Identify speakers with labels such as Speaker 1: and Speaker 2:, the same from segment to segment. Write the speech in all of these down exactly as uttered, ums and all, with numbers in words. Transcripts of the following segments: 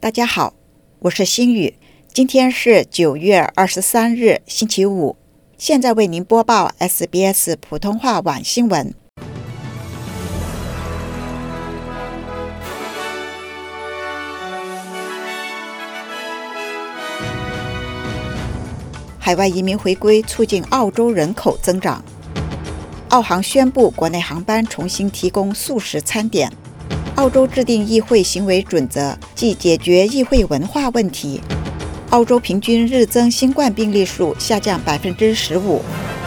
Speaker 1: 大家好，我是心雨，今天是九月二十三日，星期五。现在为您播报 S B S 普通话晚新闻。海外移民回归促进澳洲人口增长。澳航宣布国内航班重新提供素食餐点。澳洲制定议会行为准则，即解决议会文化问题。澳洲平均日增新冠病例数下降百分之十五。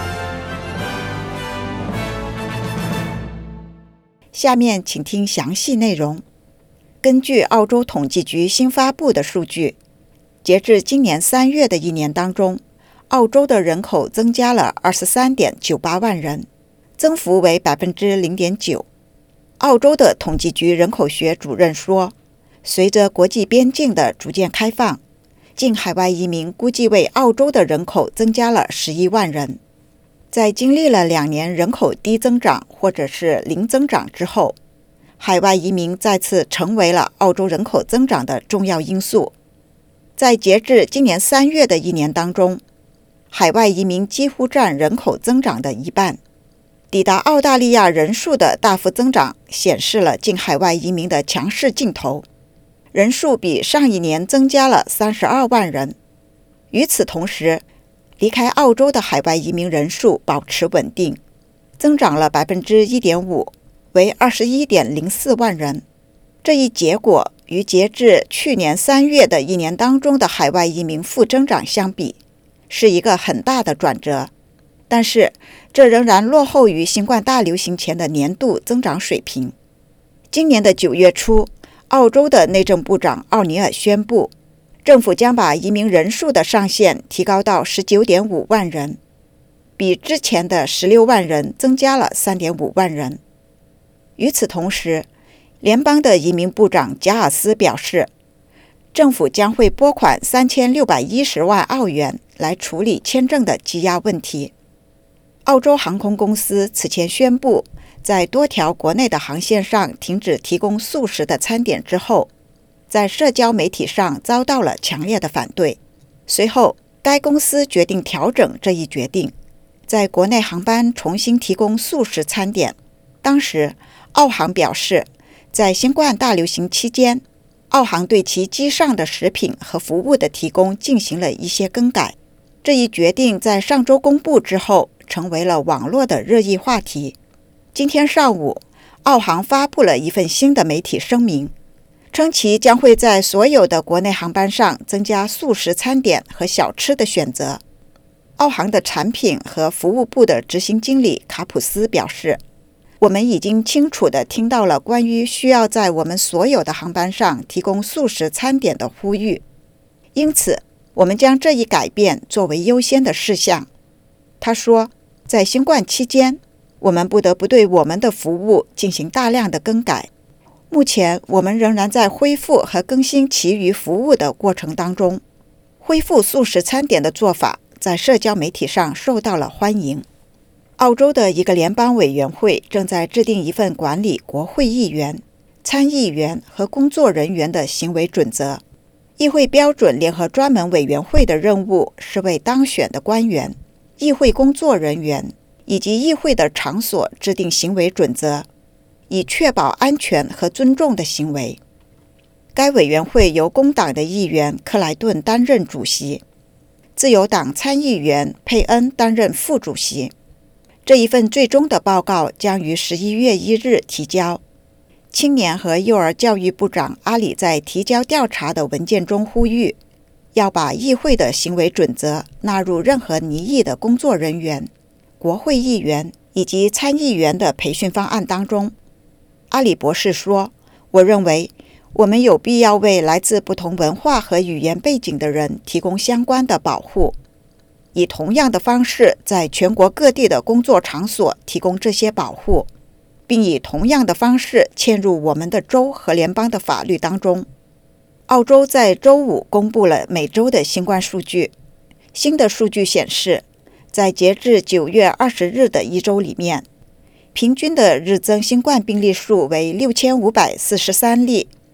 Speaker 1: 下面请听详细内容。根据澳洲统计局新发布的数据，截至今年三月的一年当中，澳洲的人口增加了二十三点九八万人，增幅为百分之零点九。澳洲的统计局人口学主任说，随着国际边境的逐渐开放，境海外移民估计为澳洲的人口增加了十一万人。在经历了两年人口低增长或者是零增长之后，海外移民再次成为了澳洲人口增长的重要因素。在截至今年三月的一年当中，海外移民几乎占人口增长的一半。抵达澳大利亚人数的大幅增长显示了境海外移民的强势劲头，人数比上一年增加了三十二万人。与此同时，离开澳洲的海外移民人数保持稳定，增长了 百分之一点五， 为 二十一点零四万人。这一结果与截至去年三月的一年当中的海外移民负增长相比，是一个很大的转折。但是，这仍然落后于新冠大流行前的年度增长水平。今年的九月初，澳洲的内政部长奥尼尔宣布，政府将把移民人数的上限提高到 十九点五万人，比之前的十六万人增加了 三点五万人。与此同时，联邦的移民部长贾尔斯表示，政府将会拨款三千六百一十万澳元来处理签证的积压问题。澳洲航空公司此前宣布，在多条国内的航线上停止提供素食的餐点之后，在社交媒体上遭到了强烈的反对。随后，该公司决定调整这一决定，在国内航班重新提供素食餐点。当时，澳航表示，在新冠大流行期间，澳航对其机上的食品和服务的提供进行了一些更改。这一决定在上周公布之后，成为了网络的热议话题。今天上午，澳航发布了一份新的媒体声明，称其将会在所有的国内航班上增加素食餐点和小吃的选择。澳航的产品和服务部的执行经理卡普斯表示，我们已经清楚地听到了关于需要在我们所有的航班上提供素食餐点的呼吁，因此我们将这一改变作为优先的事项。他说，在新冠期间，我们不得不对我们的服务进行大量的更改。目前，我们仍然在恢复和更新其余服务的过程当中。恢复素食餐点的做法在社交媒体上受到了欢迎。澳洲的一个联邦委员会正在制定一份管理国会议员、参议员和工作人员的行为准则。议会标准联合专门委员会的任务是为当选的官员、议会工作人员以及议会的场所制定行为准则，以确保安全和尊重的行为。该委员会由工党的议员克莱顿担任主席，自由党参议员佩恩担任副主席。这一份最终的报告将于十一月一日提交。青年和幼儿教育部长阿里在提交调查的文件中呼吁，要把议会的行为准则纳入任何拟议的工作人员、国会议员以及参议员的培训方案当中。阿里博士说，我认为我们有必要为来自不同文化和语言背景的人提供相关的保护，以同样的方式在全国各地的工作场所提供这些保护，并以同样的方式嵌入我们的州和联邦的法律当中。澳洲在周五公布了每周的新冠数据。新的数据显示，在截至九月二十日的一周里面，平均的日增新冠病例数为六千五百四十三例，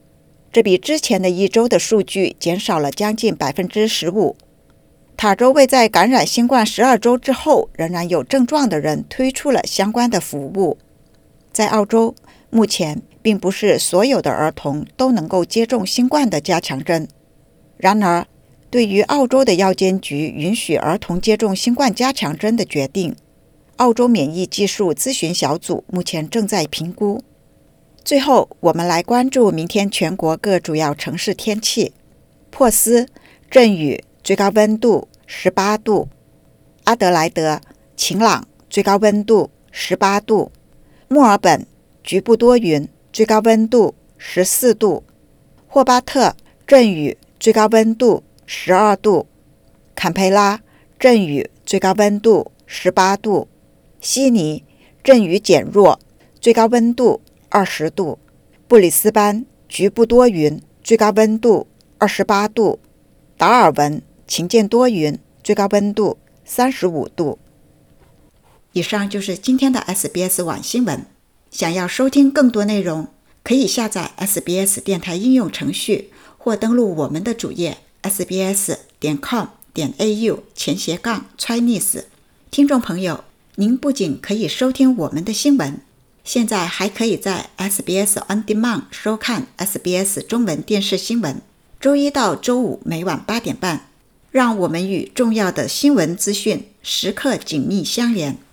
Speaker 1: 这比之前的一周的数据减少了将近 百分之十五。塔州为在感染新冠十二周之后仍然有症状的人推出了相关的服务。在澳洲，目前并不是所有的儿童都能够接种新冠的加强针。然而，对于澳洲的药监局允许儿童接种新冠加强针的决定，澳洲免疫技术咨询小组目前正在评估。最后，我们来关注明天全国各主要城市天气。珀斯阵雨，最高温度十八度；阿德莱德晴朗，最高温度十八度；墨尔本局部多云，最高温度十四度；霍巴特阵雨，最高温度十二度；坎培拉阵雨，最高温度十八度；悉尼阵雨减弱，最高温度二十度；布里斯班局部多云，最高温度二十八度；达尔文晴间多云，最高温度三十五度。以上就是今天的 S B S 网新闻。想要收听更多内容，可以下载 S B S 电台应用程序，或登录我们的主页 s b s 点 com 点 a u 前斜杠 Chinese。听众朋友，您不仅可以收听我们的新闻，现在还可以在 S B S On Demand 收看 S B S 中文电视新闻，周一到周五每晚八点半，让我们与重要的新闻资讯时刻紧密相连。